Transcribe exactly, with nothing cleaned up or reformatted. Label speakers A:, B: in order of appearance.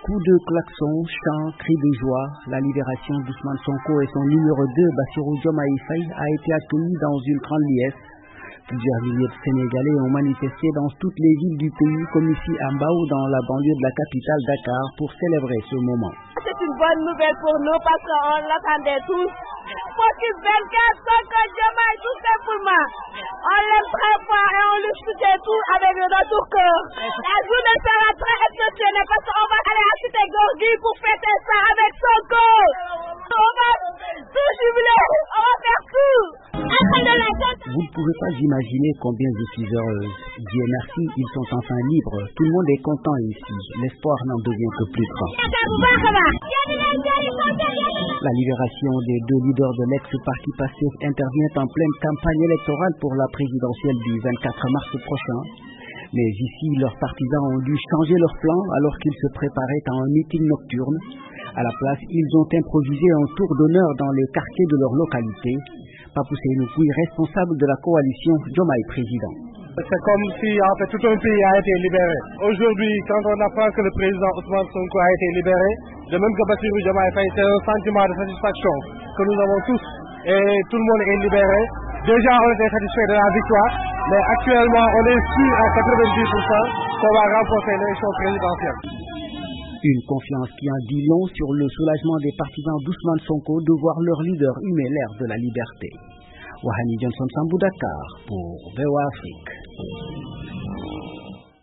A: Coups de klaxon, chants, cris de joie, la libération d'Ousmane Sonko et son numéro deux, Bassirou Diomaye Faye, a été accueillie dans une grande liesse. Plusieurs milliers de Sénégalais ont manifesté dans toutes les villes du pays, comme ici à Mbao, dans la banlieue de la capitale Dakar, pour célébrer ce moment.
B: C'est une bonne nouvelle pour nous parce qu'on l'attendait tous. Focus vingt-quatre, Sonko Diomaye, tout simplement. On l'aime très fort et on lui soutient tout avec notre cœur. La journée sera très exceptionnelle parce qu'on va aller à Cité Gorgui pour fêter ça avec Sonko. On va tout jubiler, on va faire tout.
A: Vous ne pouvez pas imaginer combien je suis heureuse. Dieu merci, ils sont enfin libres. Tout le monde est content ici. L'espoir n'en devient que plus grand. La libération des deux leaders de l'ex-parti Pastef intervient en pleine campagne électorale pour la présidentielle du vingt-quatre mars prochain. Mais ici, leurs partisans ont dû changer leur plan alors qu'ils se préparaient à un meeting nocturne. À la place, ils ont improvisé un tour d'honneur dans les quartiers de leur localité. Papou Seynou Pouy, responsable de la coalition Diomaye Président.
C: C'est comme si en fait tout un pays a été libéré. Aujourd'hui, quand on apprend que le président Ousmane Sonko a été libéré, de même que Bassirou Diomaye Faye, c'est un sentiment de satisfaction que nous avons tous. Et tout le monde est libéré. Déjà, on était satisfait de la victoire, mais actuellement, on est sûr à quatre-vingt-dix pour cent qu'on va remporter l'élection présidentielle.
A: Une confiance qui en dit long sur le soulagement des partisans d'Ousmane Sonko de voir leur leader humer l'air de la liberté. Wahani Johnson Sambou Dakar pour V O A Afrique.